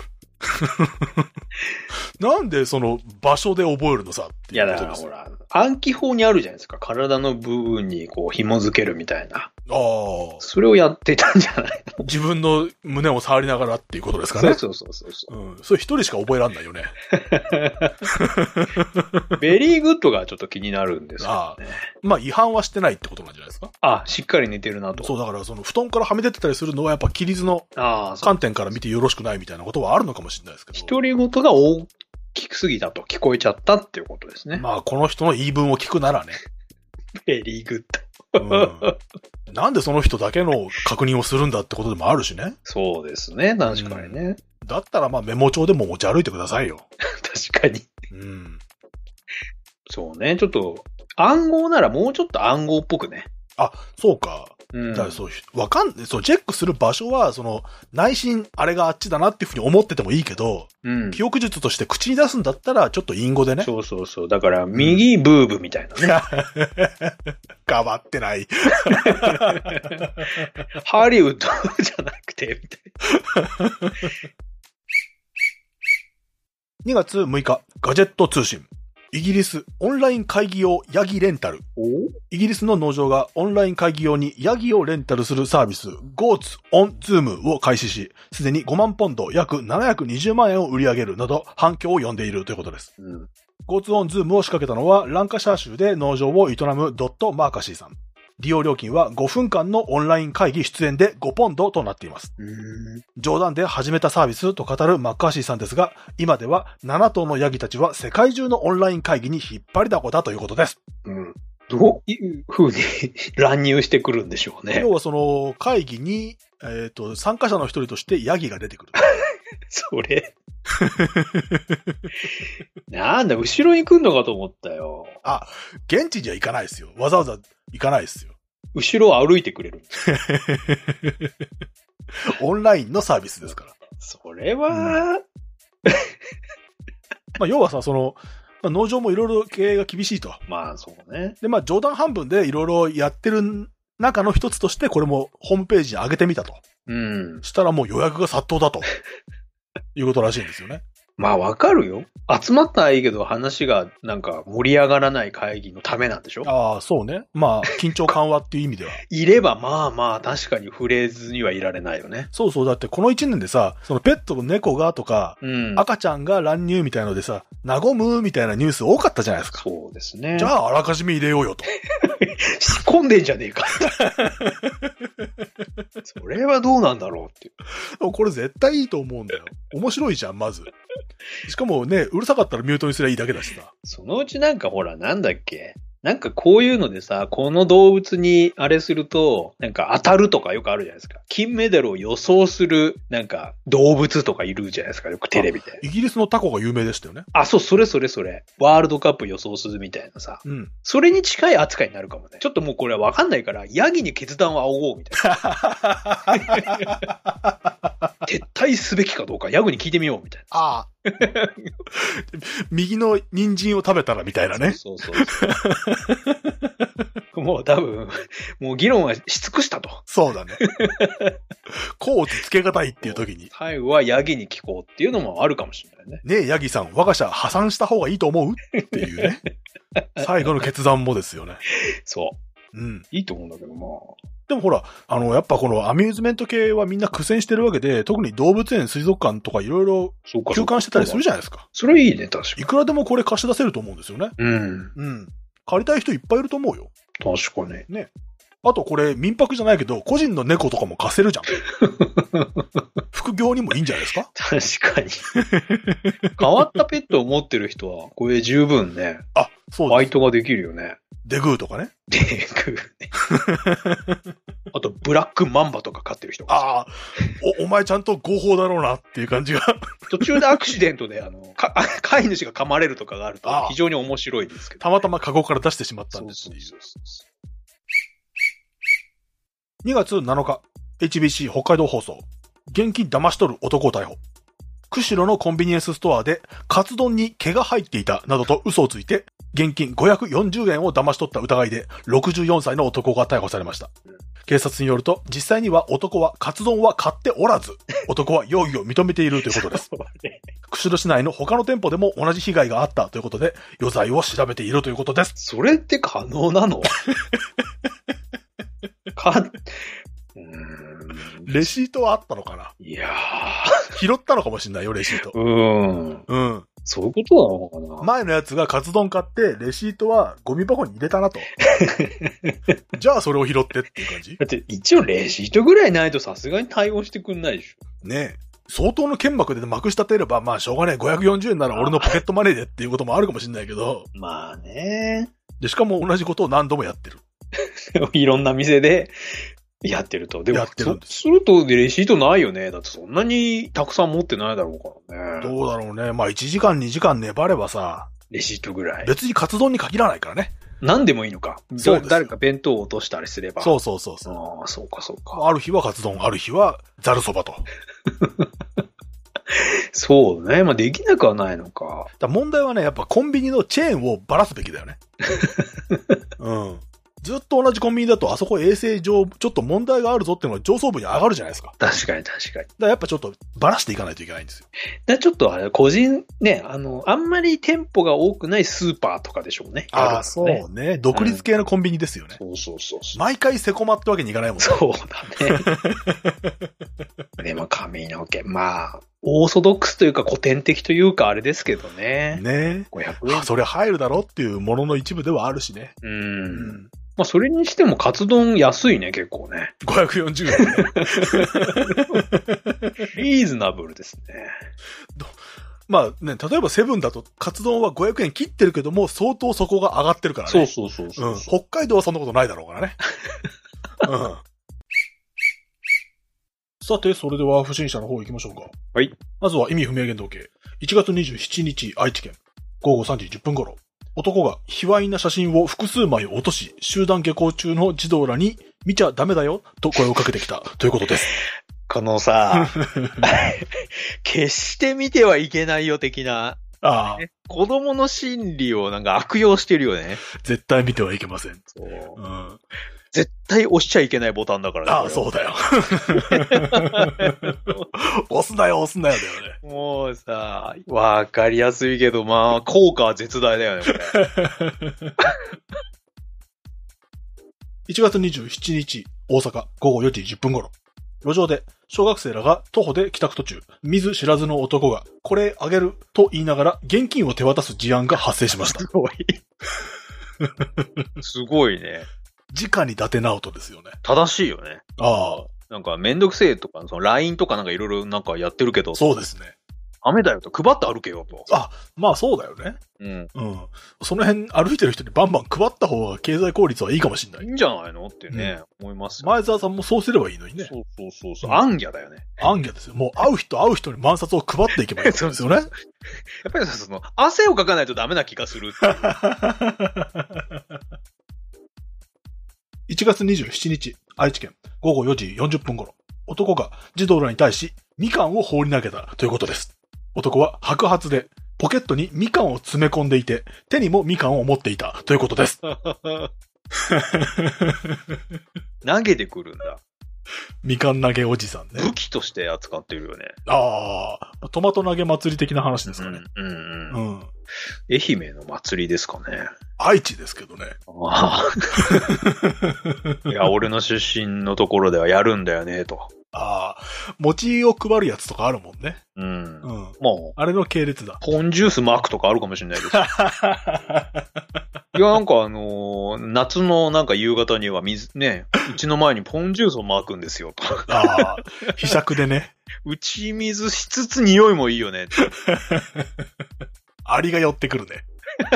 なんでその場所で覚えるのさっていうことです。 いやだからほら、暗記法にあるじゃないですか。体の部分にこう紐づけるみたいな。ああ。それをやってたんじゃないの？ 自分の胸を触りながらっていうことですかね。 そうそうそうそう。 うん。それ一人しか覚えらんないよね。 ベリーグッドがちょっと気になるんですけどね。ああ、 まあ違反はしてないってことなんじゃないですか。 あ、しっかり寝てるなと。 そうだからその布団からはみ出てたりするのはやっぱ規律の観点から見てよろしくないみたいなことはあるのかもしれないですけど。 独り言が大きすぎたと聞こえちゃったっていうことですね。 まあこの人の言い分を聞くならね。 ベリーグッド。 うん、なんでその人だけの確認をするんだってことでもあるしね。 そうですね、確かにね。うん、 だったらまあメモ帳でも持ち歩いてくださいよ。 確かに。うん。そうね、ちょっと暗号ならもうちょっと暗号っぽくね。 あ、そうか。 うん、 だからそう、わかんない。そう、チェックする場所は、その、内心、あれがあっちだなっていうふうに思っててもいいけど、うん、記憶術として口に出すんだったら、ちょっと隠語でね。 そうそうそう。だから、右ブーブみたいなね。 変わってない。 ハリウッドじゃなくて、みたいな。 にがつむいか、ガジェット通信。 イギリス、オンライン会議用ヤギレンタル。イギリスの農場がオンライン会議用にヤギをレンタルするサービス、Goats on Zoom を開始し、すでにごまんポンド、約ななひゃくにじゅうまんえんを売り上げるなど反響を呼んでいるということです。うん、Goats on Zoom を仕掛けたのは、ランカシャー州で農場を営むドット・マーカシーさん。利用料金はごふんかんのオンライン会議出演でごポンドとなっています。うーん、冗談で始めたサービスと語るマッカーシーさんですが、今ではななとうのヤギたちは世界中のオンライン会議に引っ張りだこだということです。 うん、どういう風に乱入してくるんでしょうね。 要はその会議に、えっと、参加者の一人としてヤギが出てくる。 それ。なんだ、後ろに来んのかと思ったよ。 あ、現地には行かないですよ。わざわざ行かないですよ。 後ろを歩いてくれる。 オンラインのサービスですから。 それは、うん、 まあ要はさ、その、まあ、農場もいろいろ経営が厳しいと。 まあそうね。 で、まあ冗談半分でいろいろやってる中の一つとしてこれもホームページに上げてみたと。うん。したらもう予約が殺到だと。いうことらしいんですよね。 まあわかるよ。集まったらいいけど話がなんか盛り上がらない会議のためなんでしょ？ ああ、そうね。まあ緊張緩和っていう意味では。 いればまあまあ確かにフレーズにはいられないよね。 そうそう。だってこの一年でさ、そのペットの猫がとか、うん、赤ちゃんが乱入みたいのでさ、和むみたいなニュース多かったじゃないですか。 そうですね。 じゃああらかじめ入れようよと。 仕込んでんじゃねえか。それはどうなんだろうっていう。 これ絶対いいと思うんだよ。面白いじゃん、まず。しかもね、うるさかったらミュートにすればいいだけだしさ。 そのうちなんかほら、なんだっけ。なんかこういうのでさ、この動物にあれすると、なんか当たるとかよくあるじゃないですか。金メダルを予想する、なんか動物とかいるじゃないですか。よくテレビで。 イギリスのタコが有名でしたよね。 あ、そう、それそれそれ。ワールドカップ予想するみたいなさ。うん。それに近い扱いになるかもね。ちょっともうこれはわかんないから、ヤギに決断を仰ごうみたいな。撤退すべきかどうか、ヤギに聞いてみようみたいな。ああ。 右の人参を食べたらみたいなね。 そうそうそうそう。もう多分、もう議論はし尽くしたと。 そうだね。こうつけがたいっていう時に。 最後はヤギに聞こうっていうのもあるかもしれないね。 ねえ、ヤギさん、我が社破産した方がいいと思うっていうね。最後の決断もですよね。 そう。うん。いいと思うんだけど、まあ。 でもほら、あの、やっぱこのアミューズメント系はみんな苦戦してるわけで、特に動物園、水族館とかいろいろ休館してたりするじゃないですか。 それいいね、確かに。 いくらでもこれ貸し出せると思うんですよね。うん。うん。借りたい人いっぱいいると思うよ。 確かに。 ね。あとこれ民泊じゃないけど、個人の猫とかも貸せるじゃん。副業にもいいんじゃないですか？ 確かに。変わったペットを持ってる人は、これ十分ね。 あ、そうです。 バイトができるよね。 デグーとかね。 デグーね。あと、ブラックマンバとか飼ってる人が。 ああ、お、お前ちゃんと合法だろうなっていう感じが。 途中でアクシデントで、あの、か飼い主が噛まれるとかがあると、非常に面白いですけど。 たまたまカゴから出してしまったんです。そうそうそうそう。にがつなのか、エイチビーシー 北海道放送。現金騙し取る男を逮捕。釧路のコンビニエンスストアで、カツ丼に毛が入っていたなどと嘘をついて、現金ごひゃくよんじゅうえんを騙し取った疑いで、ろくじゅうよんさいの男が逮捕されました。警察によると、実際には男はカツ丼は買っておらず、男は容疑を認めているということです。釧路市内の他の店舗でも同じ被害があったということで、余罪を調べているということです。 それって可能なの？か、うーんレシートはあったのかな？ いやー。拾ったのかもしんないよ、レシート。 うーん。うん。そういうことなのかな？ 前のやつがカツ丼買って、レシートはゴミ箱に入れたなと。じゃあそれを拾ってっていう感じ？ だって一応レシートぐらいないとさすがに対応してくんないでしょ。 ねえ。相当の剣幕でまくし立てれば、まあしょうがねえ。ごひゃくよんじゅうえんなら俺のポケットマネーでっていうこともあるかもしんないけど。 まあね。 で、しかも同じことを何度もやってる。 いろんな店でやってると。でも、 やってるんです。 するとレシートないよね。だってそんなにたくさん持ってないだろうからね。 どうだろうね。まあいちじかんにじかん粘ればさ。 レシートぐらい。 別にカツ丼に限らないからね。 何でもいいのか。そう誰か弁当を落としたりすれば。 そうそうそうそう。 ああ、そうかそうか。 ある日はカツ丼、ある日はザルそばと。 そうね。まあできなくはないのか。 だ問題はね、やっぱコンビニのチェーンをばらすべきだよね。うん。 ずっと同じコンビニだとあそこ衛生上ちょっと問題があるぞっていうのが上層部に上がるじゃないですか。 確かに確かに。だからやっぱちょっとばらしていかないといけないんですよ。 だからちょっとあれ、個人、ね、あの、あんまり店舗が多くないスーパーとかでしょうね。 ああ、ね、そうね。独立系のコンビニですよね。 うん、そうそうそう。 毎回セコマってわけにいかないもんね。 そうだね。でも髪の毛、まあ、オーソドックスというか古典的というかあれですけどね。 ねごひゃくえん。 それ入るだろっていうものの一部ではあるしね。 うん。うんまあ、それにしてもカツ丼安いね、結構ね。 ごひゃくよんじゅうえんね。 リーズナブルですね。 まあね、例えばセブンだとカツ丼はごひゃくえん切ってるけども、相当そこが上がってるからね。 そうそうそうそう、うん。 北海道はそんなことないだろうからね。うん、さて、それでは不審者の方行きましょうか。 はい。 まずは意味不明言動系。いちがつにじゅうしちにち、愛知県。ごごさんじじゅっぷん頃。男が卑猥な写真を複数枚落とし、集団下校中の児童らに見ちゃダメだよと声をかけてきたということです。 このさ、決して見てはいけないよ的な、 ああ子供の心理をなんか悪用してるよね。 絶対見てはいけません。 そう、うん、絶対押しちゃいけないボタンだからね。 ああ、そうだよ。押すなよ、押すなよだよね。 もうさ、わかりやすいけど、まあ、効果は絶大だよね、これ。 いちがつにじゅうしちにち、大阪、ごごよじじゅっぷん頃。路上で、小学生らが徒歩で帰宅途中、見ず知らずの男が、これあげると言いながら、現金を手渡す事案が発生しました。 すごい。すごいね。 直に伊達直人ですよね。 正しいよね。 ああ。 なんかめんどくせえとか、その ライン とかなんかいろいろなんかやってるけど。 そうですね。 ダメだよと、配って歩けよと。 あ、まあそうだよね。 うん。 うん。その辺歩いてる人にバンバン配った方が経済効率はいいかもしれない。 いいんじゃないのってね、うん、思いますよ。 前澤さんもそうすればいいのにね。 そうそうそうそう。アンギャだよね。 アンギャですよ。もう会う人会う人に万札を配っていけばいいんですよね。やっぱりさ、その、汗をかかないとダメな気がするっていう。 いちがつにじゅうしちにち、愛知県、ごごよじよんじゅっぷん頃、男が児童らに対し、みかんを放り投げたということです。男は白髪で、ポケットにみかんを詰め込んでいて、手にもみかんを持っていたということです。 投げてくるんだ。 みかん投げおじさんね。 武器として扱ってるよね。 ああ、トマト投げ祭り的な話ですかね。 うん、うん、うん。うん。愛媛の祭りですかね。 愛知ですけどね。 ああ。いや、俺の出身のところではやるんだよね、と。 ああ、餅を配るやつとかあるもんね。 うん。うん。 もう、あれの系列だ。 ポンジュースマークとかあるかもしれないです。いや、なんかあのー、夏のなんか夕方には水、ね、うちの前にポンジュースを巻くんですよ、と。 ああ、ひしゃくでね。 打ち水しつつ匂いもいいよね。 アリが寄ってくるね。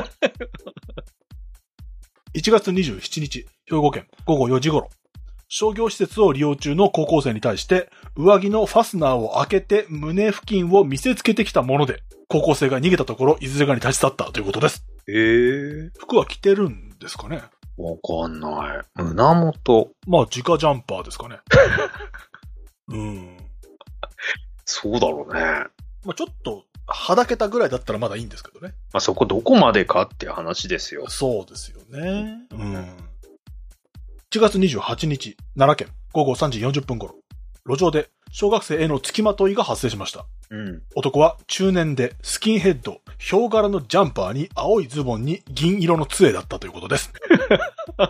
いちがつにじゅうしちにち、兵庫県ごごよじ頃。商業施設を利用中の高校生に対して、上着のファスナーを開けて胸付近を見せつけてきたもので、高校生が逃げたところ、いずれかに立ち去ったということです。 へー。 服は着てるんですかね？ わかんない。胸元。 まあ、直ジャンパーですかね。うん。 そうだろうね。 まあ、ちょっと、はだけたぐらいだったらまだいいんですけどね。 まあ、そこどこまでかっていう話ですよ。 そうですよね。うん。いちがつにじゅうはちにち、奈良県ごごさんじよんじゅっぷん頃、路上で小学生への付きまといが発生しました。 うん、男は中年でスキンヘッド、ヒョウ柄のジャンパーに青いズボンに銀色の杖だったということです。う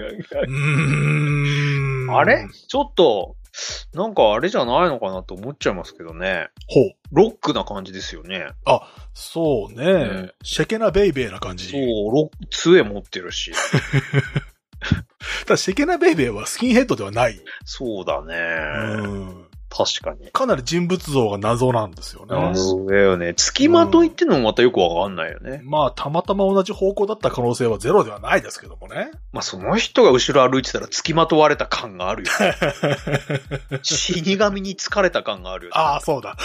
ーんあれちょっと、なんかあれじゃないのかなと思っちゃいますけどね。 ほう。 ロックな感じですよね。 あ、そうね。ねシェケナベイベーな感じ。 そう、ロック、杖持ってるし。 ただシェケナベイベーはスキンヘッドではない。 そうだね。うん。確かに。 かなり人物像が謎なんですよね。 謎だよね。付きまといってのもまたよくわかんないよね。 うん、まあ、たまたま同じ方向だった可能性はゼロではないですけどもね。 まあ、その人が後ろ歩いてたら付きまとわれた感があるよね。死神に疲れた感があるよね。 ああ、そうだ。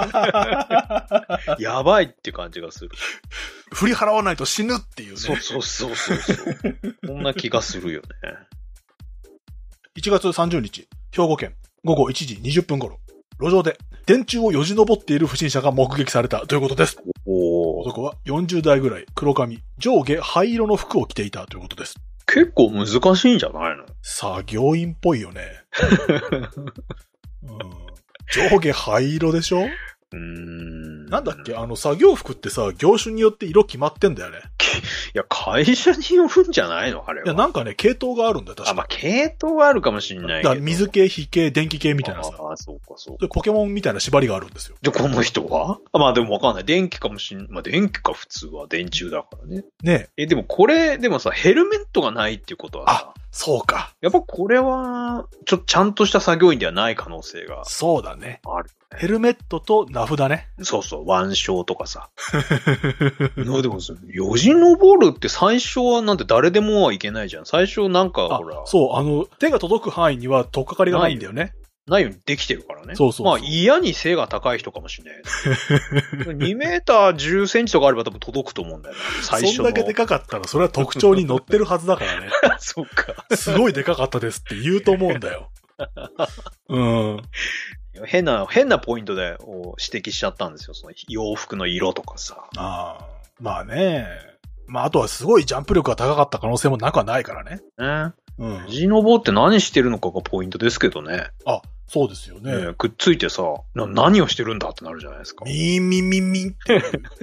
やばいって感じがする。 振り払わないと死ぬっていうね。 そうそうそうそうそう。こんな気がするよね。 いちがつさんじゅうにち、兵庫県ごごいちじにじゅっぷん頃、路上で電柱をよじ登っている不審者が目撃されたということです。 お男はよんじゅうだいぐらい、黒髪、上下灰色の服を着ていたということです。 結構難しいんじゃないの？ 作業員っぽいよね。うん、上下灰色でしょ？ うーん。 なんだっけあの作業服ってさ、業種によって色決まってんだよね。 いや、会社によるんじゃないのあれは。 いや、なんかね、系統があるんだよ、確か。 あ、まあ、系統はあるかもしんないけど。 だから水系、火系、電気系みたいなさ。 ああ、そうか、そうか。 で、ポケモンみたいな縛りがあるんですよ。 で、この人はあ、まあでもわかんない。電気かもしん、まあ電気か普通は電柱だからね。 ねえ。え、でもこれ、でもさ、ヘルメットがないっていうことはさ、 あ、そうか。 やっぱこれは、ちょっとちゃんとした作業員ではない可能性がそうだね。 ある。 ヘルメットと名札ね。 そうそう、腕章とかさ。のでもさ、よじ登るって最初はなんて誰でもはいけないじゃん。最初なんかほら。 そう、あの、手が届く範囲には取っかかりがないんだよね。 ないようにできてるからね。 そうそうそう。 まあ嫌に背が高い人かもしれない。にメーターじゅっセンチとかあれば多分届くと思うんだよね。最初の。 そんだけでかかったらそれは特徴に載ってるはずだからね。 そっか。 すごいでかかったですって言うと思うんだよ。うん。 変な、変なポイントで指摘しちゃったんですよ。その洋服の色とかさ。 ああ。まあね。まああとはすごいジャンプ力が高かった可能性もなくはないからね。 ね。 うん。 よじ登って何してるのかがポイントですけどね。 あ、そうですよね。 ねくっついてさ、な、何をしてるんだってなるじゃないですか。 ミーミミミンって。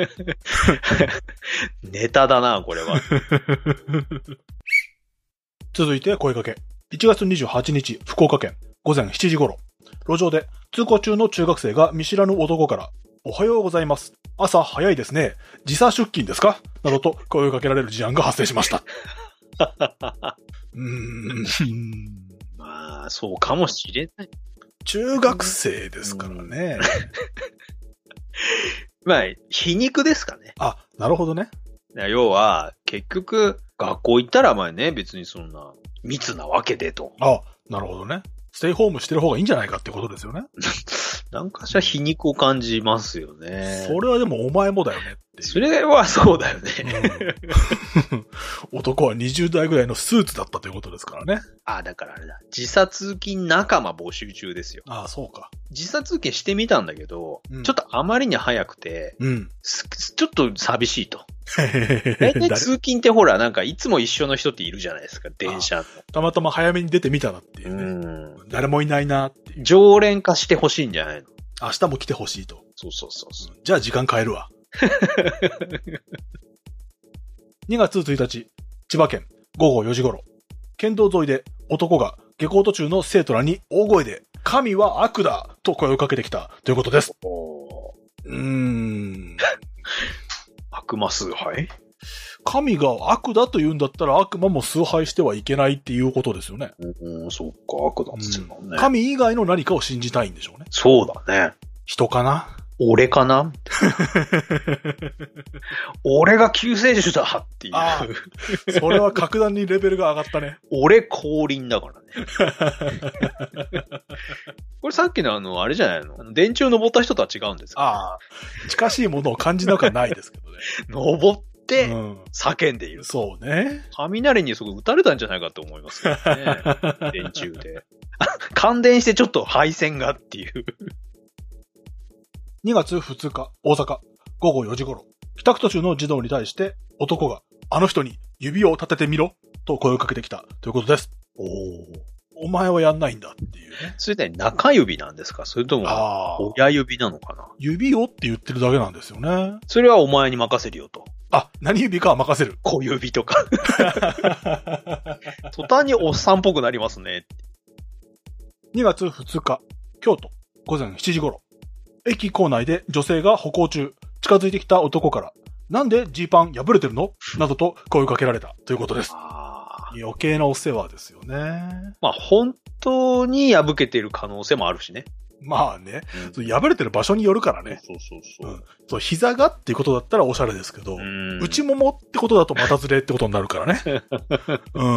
ネタだな、これは。 続いて声かけ。いちがつにじゅうはちにち、福岡県、ごぜんしちじ頃。路上で通行中の中学生が見知らぬ男から、おはようございます。朝早いですね。時差出勤ですかなどと声をかけられる事案が発生しました。うーんまあ、そうかもしれない。 中学生ですからね。 まあ、皮肉ですかね。 あ、なるほどね。 要は、結局、学校行ったらまあね、別にそんな、密なわけでと。 あ、なるほどね。ステイホームしてる方がいいんじゃないかってことですよね。 なんかしら皮肉を感じますよね。 それはでもお前もだよねっていう。 それはそうだよね。 うん、男はにじゅうだいぐらいのスーツだったということですからね。 ああ、だからあれだ。時差通勤仲間募集中ですよ。 ああ、そうか。 時差通勤してみたんだけど、うん、ちょっとあまりに早くて、 うん、 ちょっと寂しいと。大体通勤ってほら、なんかいつも一緒の人っているじゃないですか、電車の。 たまたま早めに出てみたらっていうね。うん、誰もいないなっていう。 常連化してほしいんじゃないの？ 明日も来てほしいと。 そうそうそうそう、 うん。じゃあ時間変えるわ。にがつついたち、千葉県ごごよじ頃。県道沿いで男が下校途中の生徒らに大声で、神は悪だと声をかけてきたということです。おうーん。 悪魔崇拝？ 神が悪だと言うんだったら悪魔も崇拝してはいけないっていうことですよね。 うん、そっか、悪だっつってもんね、 うん。神以外の何かを信じたいんでしょうね。 そうだね。 人かな？ 俺かな俺が救世主だっていう。ああ、 それは格段にレベルが上がったね。 俺降臨だからね。これさっきのあの、あれじゃないの？電柱登った人とは違うんですか？ ああ。近しいものを感じなくはないですけどね。 登って叫んでいる、うん。 そうね。 雷にそこ撃たれたんじゃないかと思いますけどね。電柱で。感電してちょっと配線がっていう。 にがつふつか、大阪、ごごよじ頃。帰宅途中の児童に対して、男が、あの人に指を立ててみろ、と声をかけてきた、ということです。おお前はやんないんだっていうね。 それで中指なんですか？それとも、親指なのかな？指をって言ってるだけなんですよね。 それはお前に任せるよと。 あ、何指かは任せる。 小指とか。途端におっさんっぽくなりますね。 にがつふつか、京都、ごぜんしちじ頃。駅構内で女性が歩行中、近づいてきた男から、なんでジーパン破れてるの？などと声をかけられたということです。あ、余計なお世話ですよね。 まあ本当に破けてる可能性もあるしね。 まあね、うん、破れてる場所によるからね。 そうそうそう。うん、 そう膝がっていうことだったらおしゃれですけど、うん、内ももってことだとまたずれってことになるからね。うん。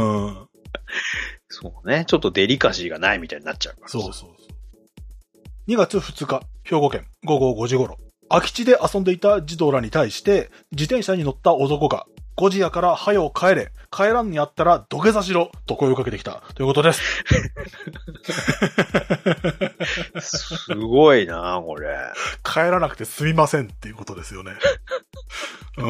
そうね。ちょっとデリカシーがないみたいになっちゃうから。 そうそうそう。にがつふつか、兵庫県ごごごじ頃。空き地で遊んでいた児童らに対して、自転車に乗った男が、ごじやからはよ帰れ、帰らんにあったら土下座しろ、と声をかけてきた、ということです。 すごいなこれ。 帰らなくてすみませんっていうことですよね。 うん。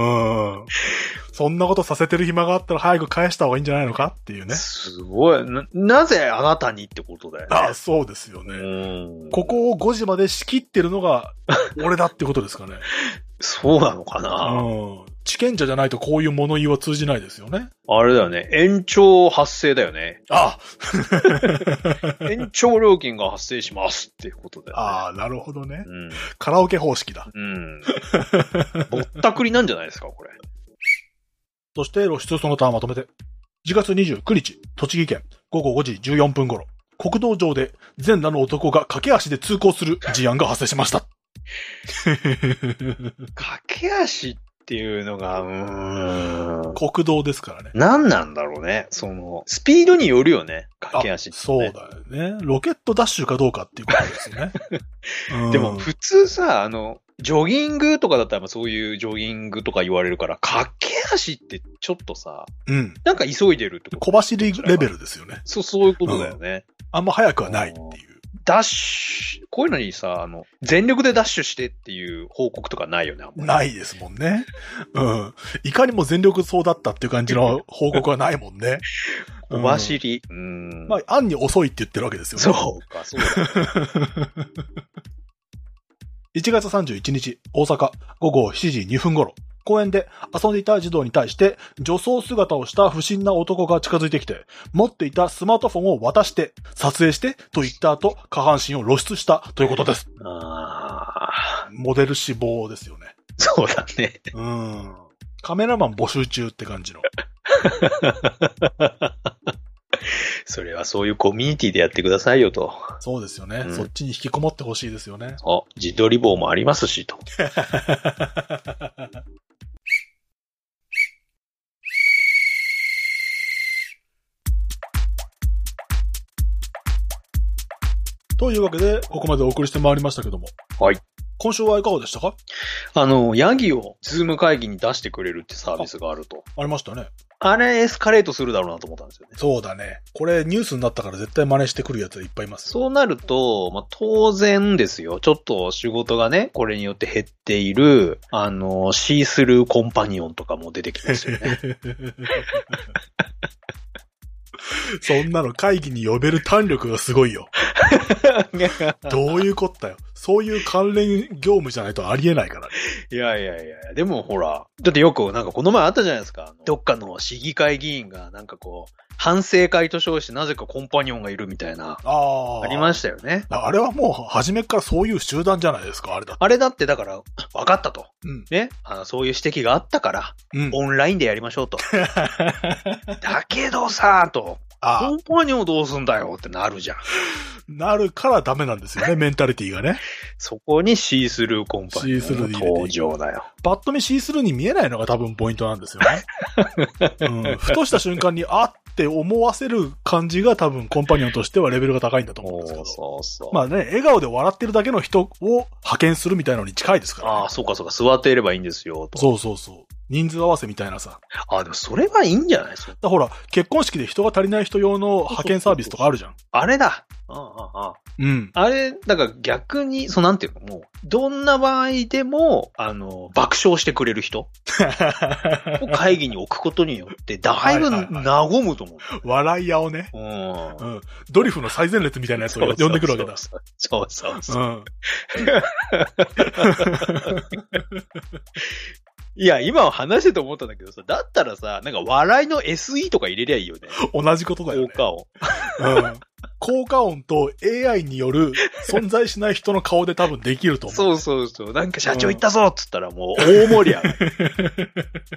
そんなことさせてる暇があったら早く返した方がいいんじゃないのかっていうね。 すごい。な、なぜあなたにってことだよね。 ああ、そうですよね。 うん。 ここをごじまで仕切ってるのが俺だってことですかね。 そうなのかな。 うん。地権者じゃないとこういう物言いは通じないですよね。 あれだよね。延長発生だよね。 あ延長料金が発生しますっていうことだよね。 ああ、なるほどね。 うん。 カラオケ方式だ。 うん。ぼったくりなんじゃないですか、これ。 そして露出その他まとめて。じがつにじゅうくにち、栃木県ごごごじじゅうよんぷん頃、国道上で全裸の男が駆け足で通行する事案が発生しました。 駆け足っていうのが、うーん。 国道ですからね。 何なんだろうね。その、スピードによるよね。駆け足って、ね。 そうだよね。ロケットダッシュかどうかっていうことですよね。うん、 でも普通さ、あの、ジョギングとかだったらそういうジョギングとか言われるから、駆け足ってちょっとさ、 うん。 なんか急いでるってこと。 小走りレベルですよね。 そう、そういうことだよね。 うん、あんま速くはないっていう。 ダッシュ、こういうのにさ、あの、全力でダッシュしてっていう報告とかないよね。 ないですもんね。うん。いかにも全力そうだったっていう感じの報告はないもんね。 小走り。うん。 まあ、暗に遅いって言ってるわけですよね。 そうか、そうだ、ね。 いちがつさんじゅういちにち、大阪、ごごしちじにふん頃、公園で遊んでいた児童に対して、女装姿をした不審な男が近づいてきて、持っていたスマートフォンを渡して、撮影して、と言った後、下半身を露出したということです。 ああ。 モデル志望ですよね。 そうだね。 うん。カメラマン募集中って感じの。 それはそういうコミュニティでやってくださいよと。 そうですよね。 うん、 そっちに引きこもってほしいですよね。 そう。自撮り棒もありますしと。 というわけで、ここまでお送りしてまいりましたけども。 はい。 今週はいかがでしたか？ あの、ヤギをズーム会議に出してくれるってサービスがあると。 ありましたね。 あれエスカレートするだろうなと思ったんですよね。 そうだね。これニュースになったから絶対真似してくるやついっぱいいます。 そうなると、まあ、当然ですよ。ちょっと仕事がね、これによって減っている、あの、シースルーコンパニオンとかも出てきますよね。 そんなの会議に呼べる胆力がすごいよ。どういうこったよ。そういう関連業務じゃないとありえないからね。 いやいやいや、でもほら、だってよくなんかこの前あったじゃないですか。どっかの市議会議員がなんかこう、反省会と称してなぜかコンパニオンがいるみたいな。ああ。ありましたよね。 あれはもう初めからそういう集団じゃないですか、あれだって。 あれだってだから、分かったと。 うん。 ね。あのそういう指摘があったから、うん、オンラインでやりましょうと。だけどさ、と。ああ。コンパニオンどうすんだよってなるじゃん。 なるからダメなんですよね、メンタリティがね。 そこにシースルーコンパニオンの登場だよ。 パッと見シースルーに見えないのが多分ポイントなんですよね。うん、ふとした瞬間に、あって思わせる感じが多分コンパニオンとしてはレベルが高いんだと思うんですけど。そうそう。まあね、笑顔で笑ってるだけの人を派遣するみたいなのに近いですから、ね。 ああ、そうかそうか、座っていればいいんですよ、と。 そうそうそう。人数合わせみたいなさ。 ああ、でもそれはいいんじゃないですか。 だほら、結婚式で人が足りない人用の派遣サービスとかあるじゃん。 あれだ。ああ、ああ。うん。あれ、だから逆に、そうなんていうの、もう、どんな場合でも、あの、爆笑してくれる人を会議に置くことによって、だいぶ和むと思う。 笑い屋をね。うん。うん。ドリフの最前列みたいなやつを呼んでくるわけだ。 そうそうそう。うん。いや、今は話してて思ったんだけどさ、だったらさ、なんか笑いの エスイー とか入れりゃいいよね。 同じことだよね。 効果音。 うん。効果音と エーアイ による存在しない人の顔で多分できると思う。 そうそうそう。なんか社長言ったぞっつったらもう大盛り上がる。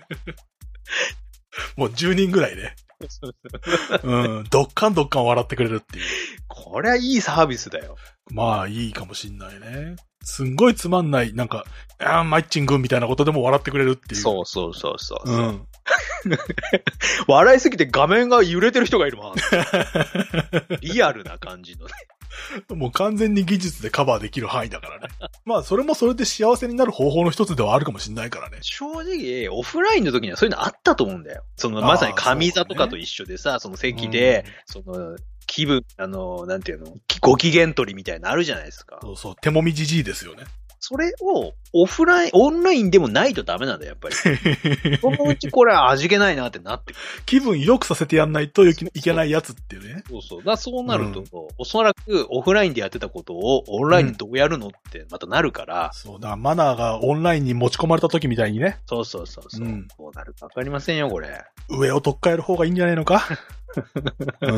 もうじゅうにんぐらいね。うん。どっかんどっかん笑ってくれるっていう。 これはいいサービスだよ。 まあいいかもしんないね。すんごいつまんない、なんか、あーマッチングみたいなことでも笑ってくれるっていう。 そうそうそうそう。うん。 笑いすぎて画面が揺れてる人がいるもん。リアルな感じのね。 もう完全に技術でカバーできる範囲だからね。まあそれもそれで幸せになる方法の一つではあるかもしれないからね。 正直、オフラインの時にはそういうのあったと思うんだよ。そのまさに上座とかと一緒でさ、そ, ね、その席で、うん、その、気分、あの、なんていうの、ご機嫌取りみたいなのあるじゃないですか。 そうそう、手もみじじいですよね。 それをオフライン、オンラインでもないとダメなんだよ、やっぱり。そのうちこれ味気ないなってなってくる。 気分良くさせてやんないといけないやつっていうね。 そうそう。だからそうなると、うん、おそらくオフラインでやってたことをオンラインでどうやるのってまたなるから。うん、 そうだ、マナーがオンラインに持ち込まれた時みたいにね。 そうそうそうそう。うん、どうなるかわかりませんよ、これ。 上を取っ換える方がいいんじゃないのか。うん。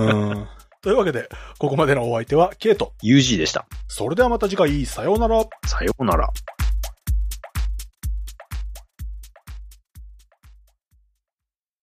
というわけで、ここまでのお相手はケイト、 ユージー でした。 それではまた次回、さようなら。 さようなら。